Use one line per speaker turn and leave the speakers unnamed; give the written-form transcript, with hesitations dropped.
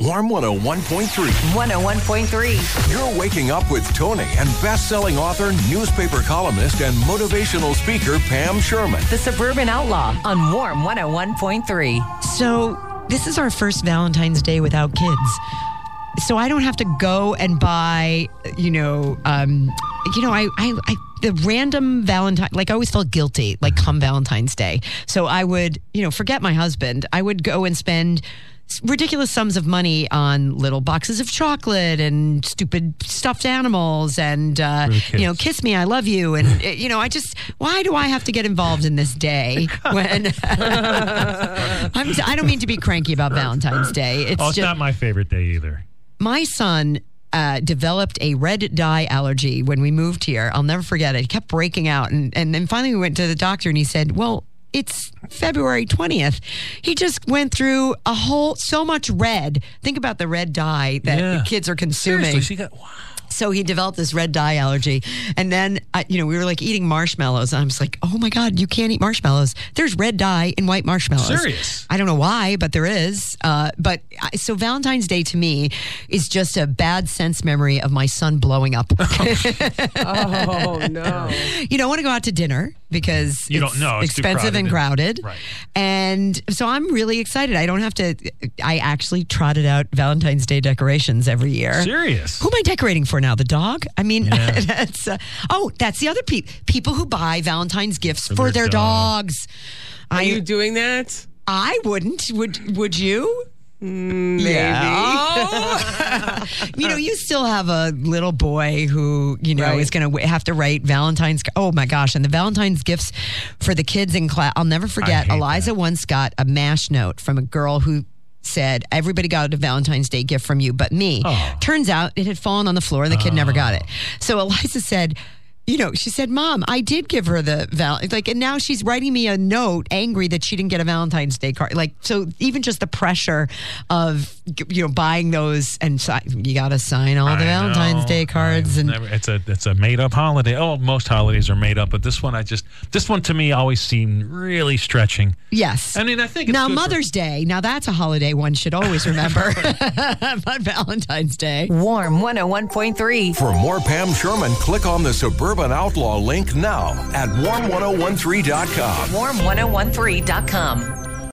Warm 101.3.
101.3.
You're waking up with Tony and best-selling author, newspaper columnist, and motivational speaker Pam Sherman.
The Suburban Outlaw on Warm 101.3.
So this is our first Valentine's Day without kids. So I don't have to go and buy, the random Valentine, like I always felt guilty, like come Valentine's Day. So I would, forget my husband. I would go and spend ridiculous sums of money on little boxes of chocolate and stupid stuffed animals and, kiss me, I love you. And, why do I have to get involved in this day when I don't mean to be cranky about Valentine's Day.
It's not my favorite day either.
My son developed a red dye allergy when we moved here. I'll never forget it. It kept breaking out. And then finally we went to the doctor and he said, well, it's February 20th. He just went through so much red. Think about the red dye that the kids are consuming.
Seriously,
So he developed this red dye allergy. And then, we were like eating marshmallows. And I was like, oh my God, you can't eat marshmallows. There's red dye in white marshmallows.
Serious?
I don't know why, but there is. So Valentine's Day to me is just a bad sense memory of my son blowing up.
Oh, no.
You don't want to go out to dinner because it's expensive and crowded.
Right.
And so I'm really excited. I don't have to. I actually trotted out Valentine's Day decorations every year.
Serious?
Who am I decorating for now? The dog? I mean, that's the other people who buy Valentine's gifts for their dogs.
Are you doing that?
I wouldn't. Would you?
Maybe.
Yeah. You still have a little boy who, is going to have to write Valentine's. Oh my gosh. And the Valentine's gifts for the kids in class. I'll never forget. Eliza once got a MASH note from a girl who said, everybody got a Valentine's Day gift from you, but me.
Oh.
Turns out it had fallen on the floor and the kid never got it. So Eliza said, she said, Mom, I did give her the and now she's writing me a note angry that she didn't get a Valentine's Day card. So even just the pressure of, buying those and you got to sign all the Valentine's Day cards.
It's a made up holiday. Oh, most holidays are made up, but this one to me always seemed really stretching.
Yes.
I mean, I think it's
now
good
Mother's Day. Now that's a holiday one should always remember. But Valentine's Day.
Warm 101.3.
For more Pam Sherman, click on the Suburban Outlaw link now at warm1013.com.
Warm1013.com.